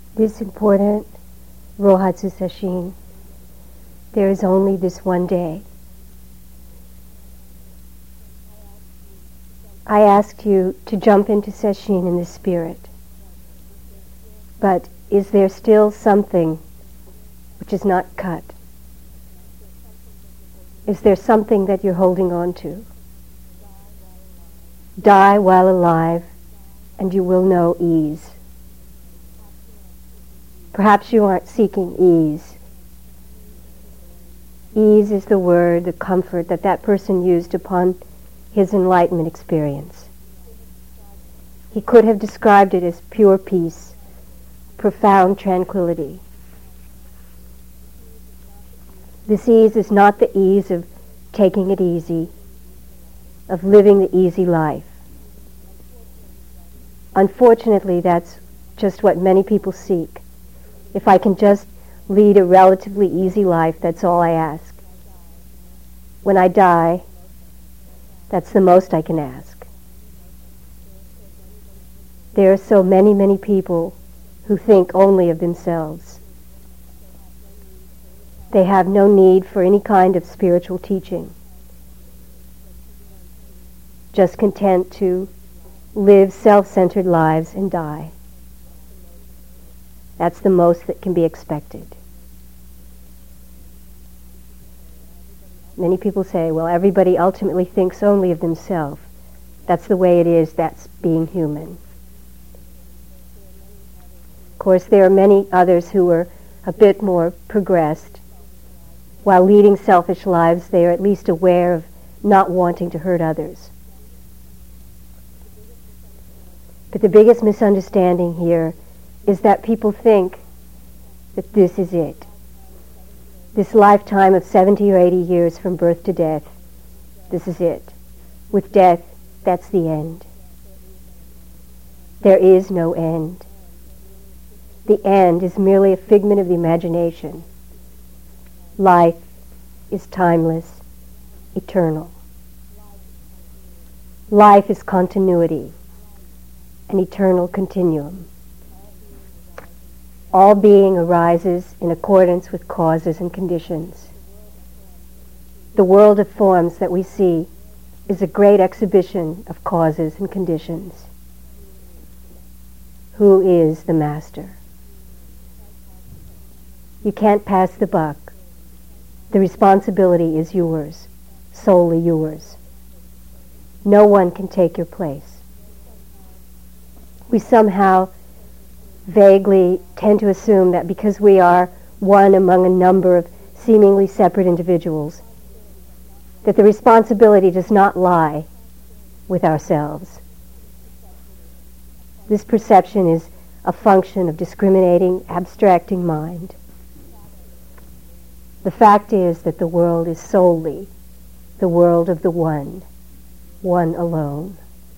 This important Rohatsu Sesshin, there is only this one day. I asked you to jump into Sesshin in the spirit, but is there still something which is not cut? Is there something that you're holding on to? Die while alive, and you will know ease. Perhaps you aren't seeking ease. Ease is the word, the comfort that that person used upon his enlightenment experience. He could have described it as pure peace, profound tranquility. This ease is not the ease of taking it easy, of living the easy life. Unfortunately, that's just what many people seek. If I can just lead a relatively easy life, that's all I ask. When I die, that's the most I can ask. There are so many, many people who think only of themselves. They have no need for any kind of spiritual teaching. Just content to live self-centered lives and die. That's the most that can be expected. Many people say, well, everybody ultimately thinks only of themselves. That's the way it is, that's being human. Of course, there are many others who are a bit more progressed. While leading selfish lives, they are at least aware of not wanting to hurt others. But the biggest misunderstanding here is that people think that this is it. This lifetime of 70 or 80 years from birth to death, this is it. With death, that's the end. There is no end. The end is merely a figment of the imagination. Life is timeless, eternal. Life is continuity, an eternal continuum. All being arises in accordance with causes and conditions. The world of forms that we see is a great exhibition of causes and conditions. Who is the master? You can't pass the buck. The responsibility is yours, solely yours. No one can take your place. We somehow vaguely tend to assume that because we are one among a number of seemingly separate individuals, that the responsibility does not lie with ourselves. This perception is a function of discriminating, abstracting mind. The fact is that the world is solely the world of the one alone.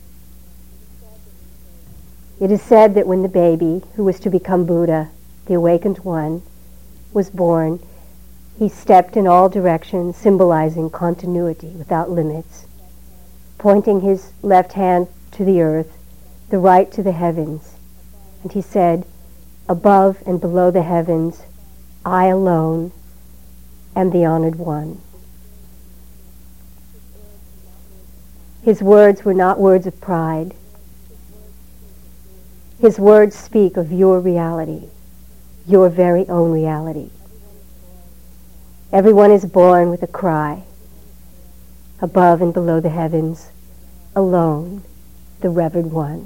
It is said that when the baby, who was to become Buddha, the awakened one, was born, he stepped in all directions, symbolizing continuity without limits, pointing his left hand to the earth, the right to the heavens. And he said, above and below the heavens, I alone am the honored one. His words were not words of pride. His words speak of your reality, your very own reality. Everyone is born with a cry, above and below the heavens, alone, the revered one.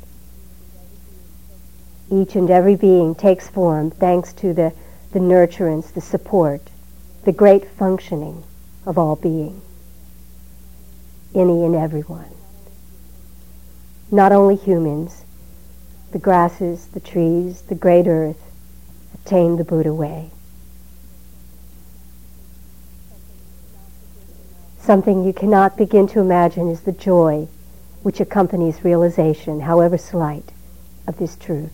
Each and every being takes form thanks to the nurturance, the support, the great functioning of all being, any and everyone. Not only humans, the grasses, the trees, the great earth attain the Buddha way. Something you cannot begin to imagine is the joy which accompanies realization, however slight, of this truth.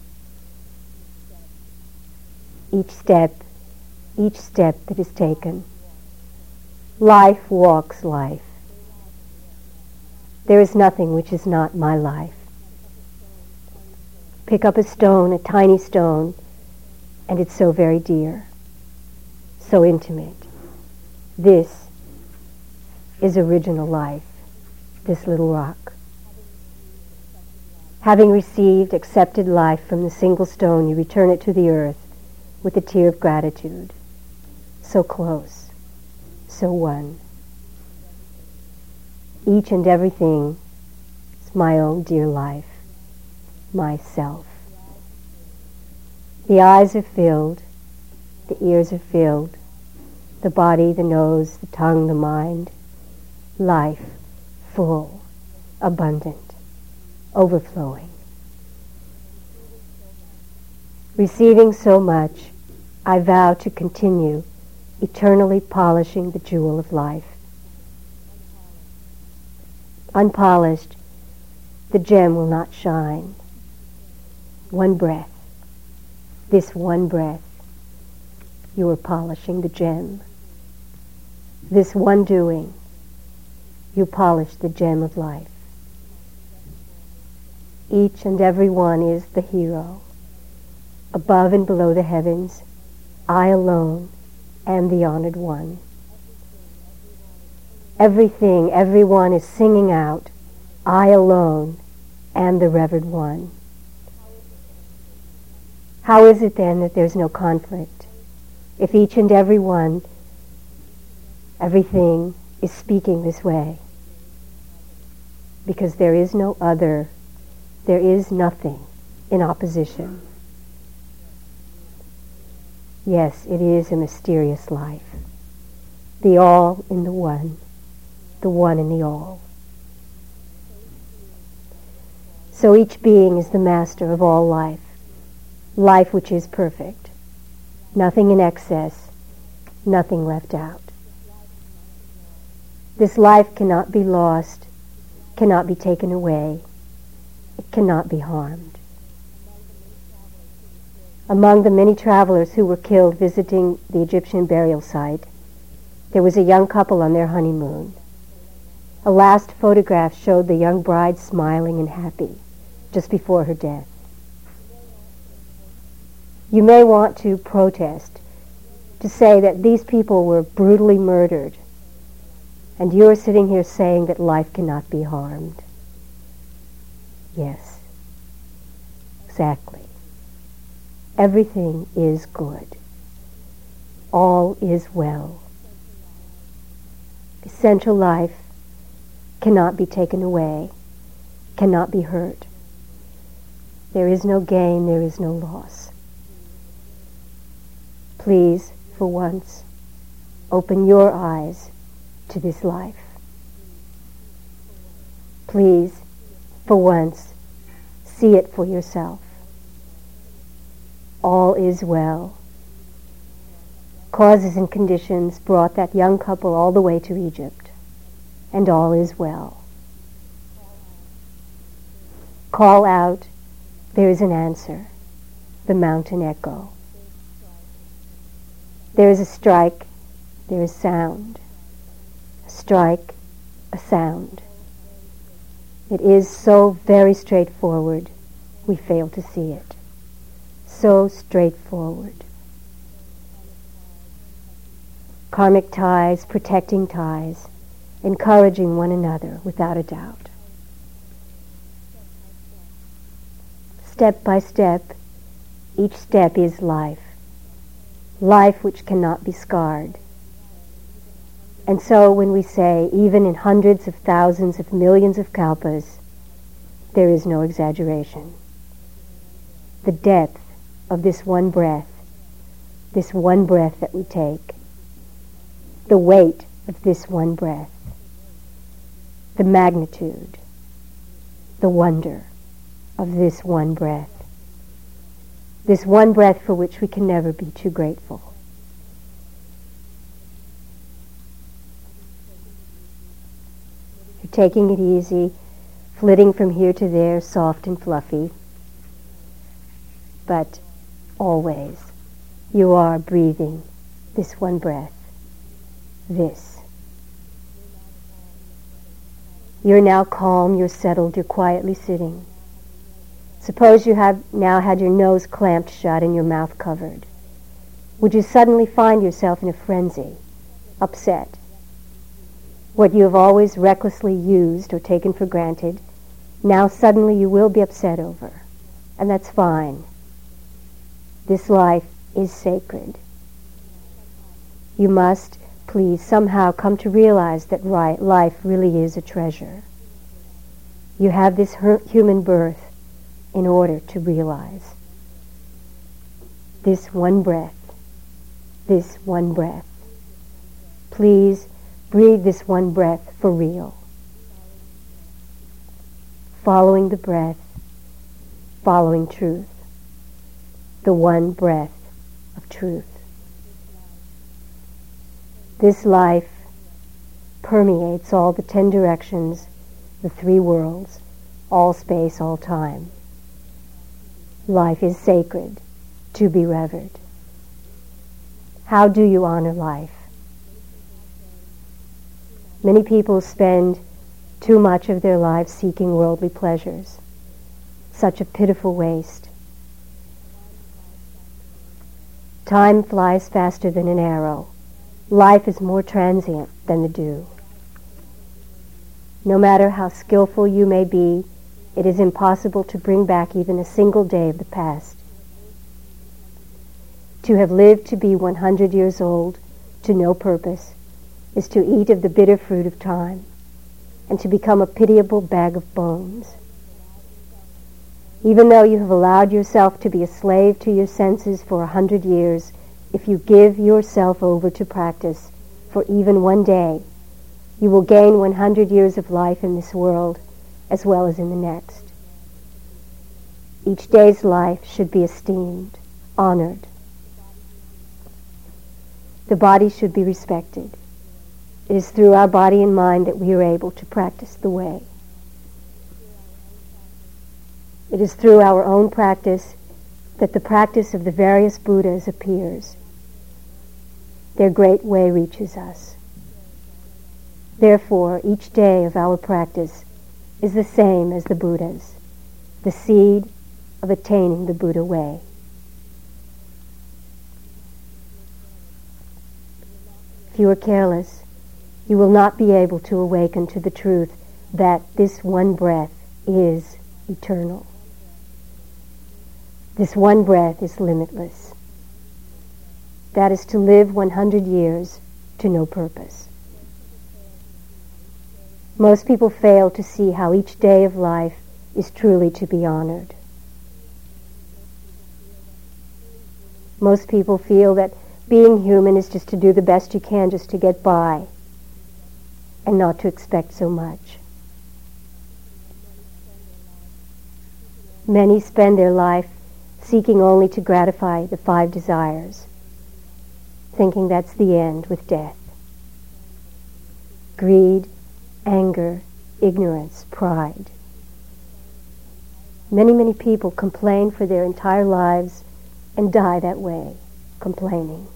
Each step that is taken, life walks life. There is nothing which is not my life. Pick up a stone, a tiny stone, and it's so very dear, so intimate. This is original life, this little rock. Having received, accepted life from the single stone, you return it to the earth with a tear of gratitude. So close, so one. Each and everything is my own dear life, myself. The eyes are filled, the ears are filled, the body, the nose, the tongue, the mind. Life, full, abundant, overflowing. Receiving so much, I vow to continue eternally polishing the jewel of life. Unpolished, the gem will not shine. One breath, this one breath, you are polishing the gem. This one doing, you polish the gem of life. Each and every one is the hero. Above and below the heavens, I alone am the honored one. Everything, everyone is singing out, I alone am the revered one. How is it then that there's no conflict? If each and every one, everything is speaking this way. Because there is no other, there is nothing in opposition. Yes, it is a mysterious life. The all in the one in the all. So each being is the master of all life, life which is perfect, nothing in excess, nothing left out. This life cannot be lost, cannot be taken away, it cannot be harmed. Among the many travelers who were killed visiting the Egyptian burial site, there was a young couple on their honeymoon. A last photograph showed the young bride smiling and happy just before her death. You may want to protest, to say that these people were brutally murdered, and you're sitting here saying that life cannot be harmed. Yes, exactly. Everything is good. All is well. Essential life cannot be taken away, cannot be hurt. There is no gain, there is no loss. Please, for once, open your eyes to this life. Please, for once, see it for yourself. All is well. Causes and conditions brought that young couple all the way to Egypt, and all is well. Call out, there is an answer, the mountain echo. There is a strike, there is sound. A strike, a sound. It is so very straightforward, we fail to see it. So straightforward. Karmic ties, protecting ties, encouraging one another without a doubt. Step by step, each step is life. Life which cannot be scarred. And so when we say, even in hundreds of thousands of millions of kalpas, there is no exaggeration. The depth of this one breath that we take, the weight of this one breath, the magnitude, the wonder of this one breath for which we can never be too grateful. You're taking it easy, flitting from here to there, soft and fluffy, but always you are breathing this one breath, this. You're now calm, you're settled, you're quietly sitting. Suppose you have now had your nose clamped shut and your mouth covered. Would you suddenly find yourself in a frenzy, upset? What you have always recklessly used or taken for granted, now suddenly you will be upset over. And that's fine. This life is sacred. You must, please, somehow come to realize that life really is a treasure. You have this human birth in order to realize this one breath, this one breath. Please breathe this one breath for real. Following the breath, following truth, the one breath of truth. This life permeates all the 10 directions, the 3 worlds, all space, all time. Life is sacred, to be revered. How do you honor life? Many people spend too much of their lives seeking worldly pleasures. Such a pitiful waste. Time flies faster than an arrow. Life is more transient than the dew. No matter how skillful you may be, it is impossible to bring back even a single day of the past. To have lived to be 100 years old, to no purpose, is to eat of the bitter fruit of time, and to become a pitiable bag of bones. Even though you have allowed yourself to be a slave to your senses for 100 years, if you give yourself over to practice for even one day, you will gain 100 years of life in this world as well as in the next. Each day's life should be esteemed, honored. The body should be respected. It is through our body and mind that we are able to practice the way. It is through our own practice that the practice of the various Buddhas appears. Their great way reaches us. Therefore, each day of our practice is the same as the Buddha's, the seed of attaining the Buddha way. If you are careless, you will not be able to awaken to the truth that this one breath is eternal. This one breath is limitless. That is to live 100 years to no purpose. Most people fail to see how each day of life is truly to be honored. Most people feel that being human is just to do the best you can just to get by, and not to expect so much. Many spend their life seeking only to gratify the 5 desires, thinking that's the end with death. Greed, anger, ignorance, pride. Many people complain for their entire lives and die that way, complaining.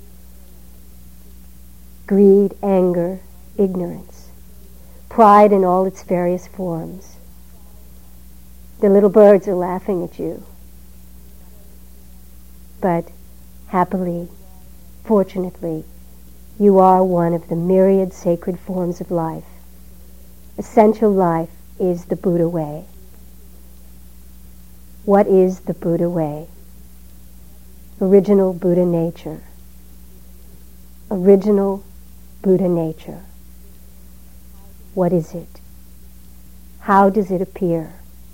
Greed, anger, ignorance, pride in all its various forms. The little birds are laughing at you. But happily, fortunately, you are one of the myriad sacred forms of life. Essential life is the Buddha way. What is the Buddha way? Original Buddha nature. Original Buddha nature. What is it? How does it appear?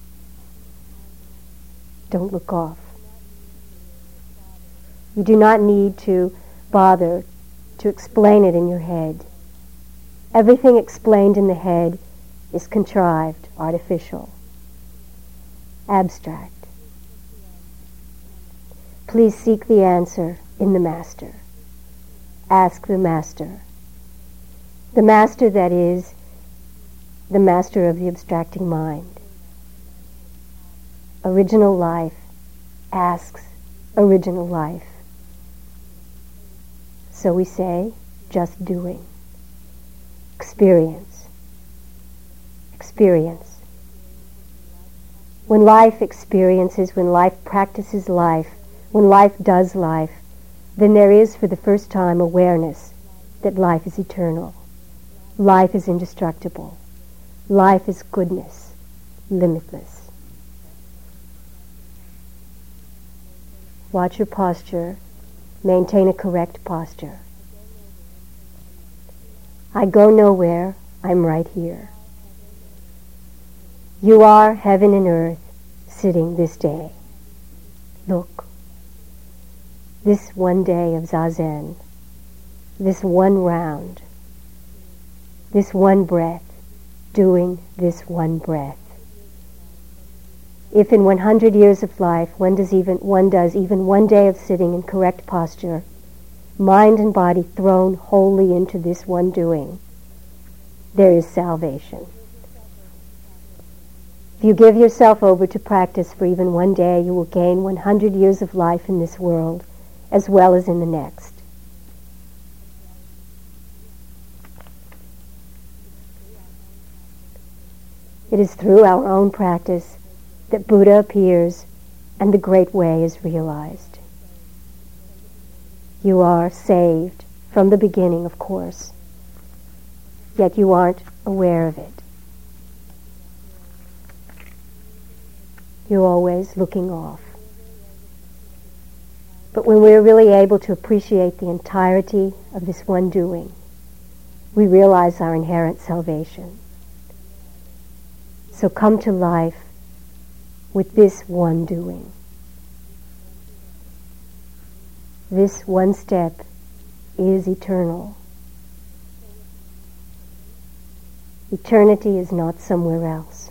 Don't look off. You do not need to bother to explain it in your head. Everything explained in the head is contrived, artificial, abstract. Please seek the answer in the Master. Ask the Master. The Master that is the Master of the abstracting mind. Original life asks original life. So we say, just doing. Experience. Experience. When life experiences, when life practices life, when life does life, then there is for the first time awareness that life is eternal. Life is indestructible. Life is goodness, limitless. Watch your posture. Maintain a correct posture. I go nowhere. I'm right here. You are heaven and earth sitting this day. Look. This one day of Zazen, this one round, this one breath, doing this one breath. If in 100 years of life one does even one day of sitting in correct posture, mind and body thrown wholly into this one doing, there is salvation. If you give yourself over to practice for even one day, you will gain 100 years of life in this world as well as in the next. It is through our own practice that Buddha appears and the Great Way is realized. You are saved from the beginning, of course, yet you aren't aware of it. You're always looking off. But when we're really able to appreciate the entirety of this one doing, we realize our inherent salvation. So come to life with this one doing. This one step is eternal. Eternity is not somewhere else.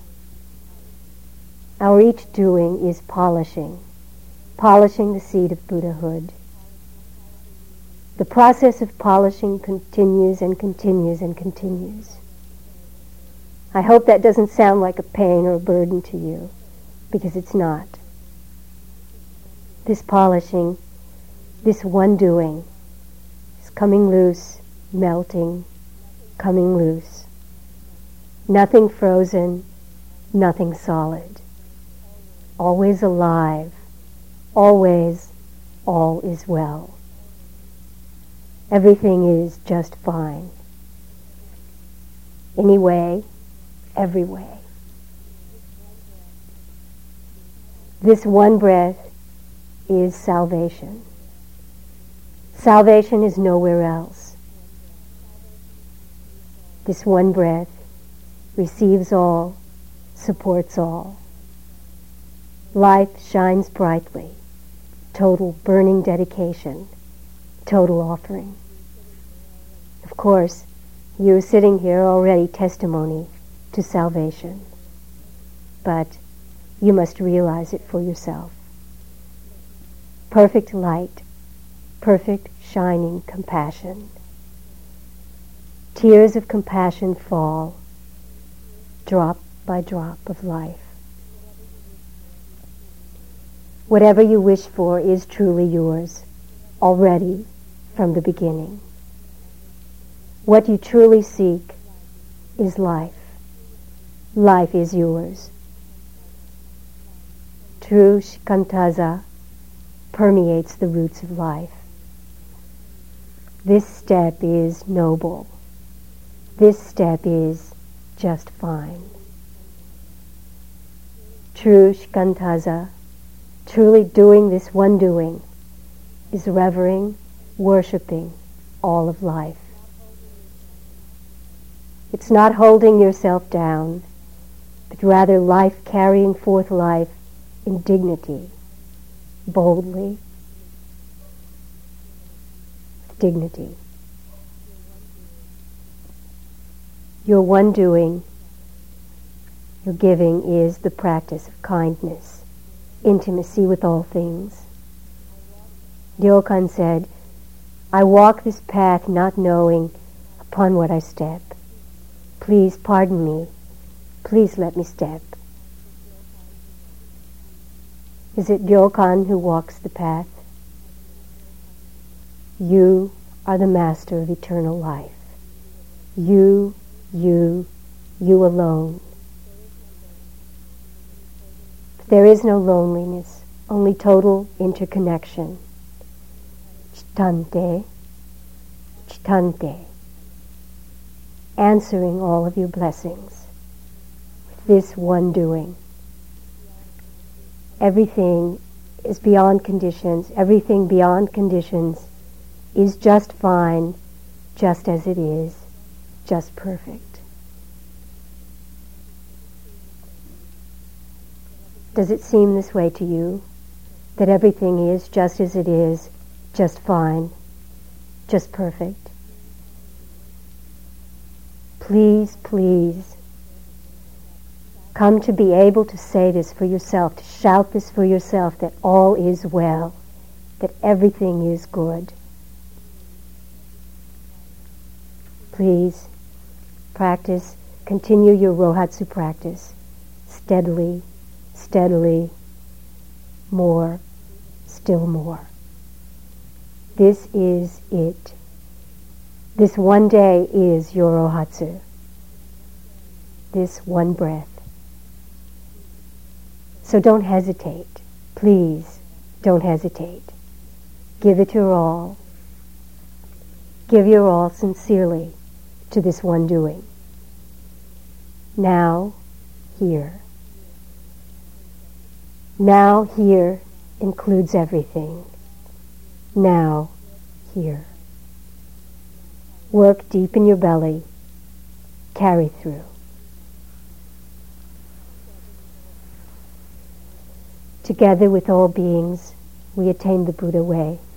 Our each doing is polishing the seed of Buddhahood. The process of polishing continues and continues and continues. I hope that doesn't sound like a pain or a burden to you, because it's not. This polishing, this one doing, is coming loose, melting, coming loose. Nothing frozen, nothing solid. Always alive, always all is well. Everything is just fine. Anyway, every way. This one breath is salvation. Salvation is nowhere else. This one breath receives all, supports all. Life shines brightly. Total burning dedication. Total offering. Of course, you're sitting here already testimony to salvation. But you must realize it for yourself. Perfect light, perfect shining compassion. Tears of compassion fall, drop by drop of life. Whatever you wish for is truly yours, already from the beginning. What you truly seek is life. Life is yours. True shikantaza permeates the roots of life. This step is noble. This step is just fine. True shikantaza, truly doing this one doing, is revering, worshipping all of life. It's not holding yourself down, but rather life carrying forth life in dignity, boldly, with dignity. Your one doing, your giving is the practice of kindness, intimacy with all things. Ryokan said, I walk this path not knowing upon what I step. Please pardon me. Please let me step. Is it Ryokan who walks the path? You are the master of eternal life. You alone. There is no loneliness, only total interconnection. Chitante, chitante. Answering all of your blessings with this one doing. Everything is beyond conditions. Everything beyond conditions is just fine, just as it is, just perfect. Does it seem this way to you? That everything is just as it is, just fine, just perfect? Please, please, come to be able to say this for yourself, to shout this for yourself, that all is well, that everything is good. Please practice, continue your Rohatsu practice steadily, steadily, more, still more. This is it. This one day is your Rohatsu. This one breath. So don't hesitate. Please, don't hesitate. Give it your all. Give your all sincerely to this one doing. Now, here. Now, here includes everything. Now, here. Work deep in your belly. Carry through. Together with all beings, we attain the Buddha way.